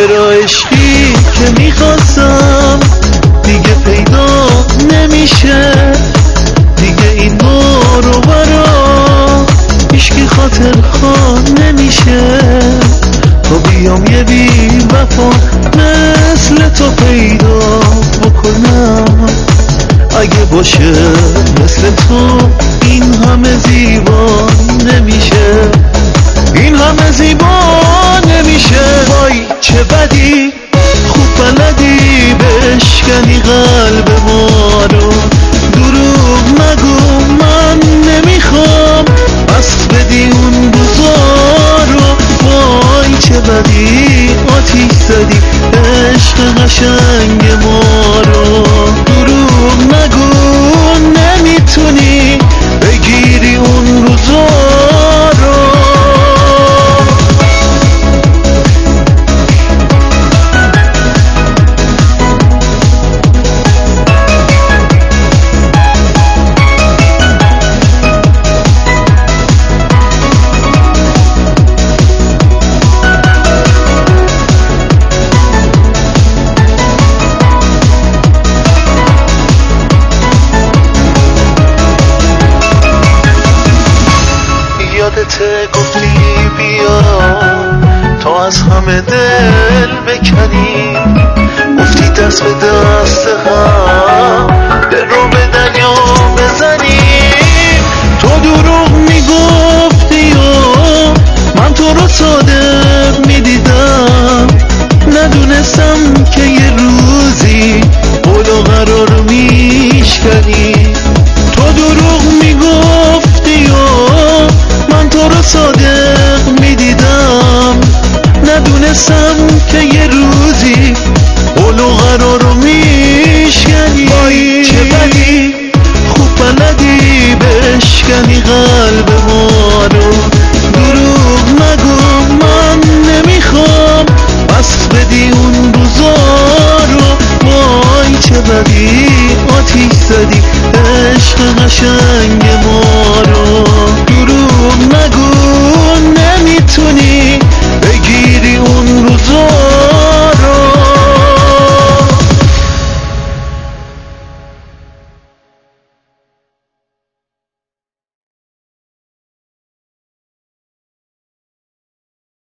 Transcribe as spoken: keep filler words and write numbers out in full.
چرا عشقی که میخواستم دیگه پیدا نمیشه، دیگه این بارو برا هیچکی خاطر خواه نمیشه. تا بیام یه بی وفا مثل تو پیدا بکنم، اگه باشه مثل تو این همه زیبا نمیشه، این همه زیبا نمیشه. وای چه بدی خوب بلدی بشکنی قلب ما رو، دروغ نگو من نمیخوام بس بدی اون روزا رو. وای چه بدی آتیش زدی عشق قشنگ ما رو، دروغ نگو نمیتونی بگیری اون روزا رو. یادت گفتی بیا تا از همه دل بکنیم، گفتی دست به دست هم دل رو به دریا بزنیم. تو دروغ میگفتی و من تو رو صادق میدیدم، ندونستم که یه روزی قول و قرار میشکنی. تو دروغ میگفتی و من تو رو صادق میدیدم، ندونستم که یه روزی قول و قرار رو میشکنی. وای چه بدی خوب بلدی بشکنی قلب ما رو، دروغ نگو من نمیخوام بس بدی اون روزا رو. وای چه بدی آتیش زدی عشق قشنگ ما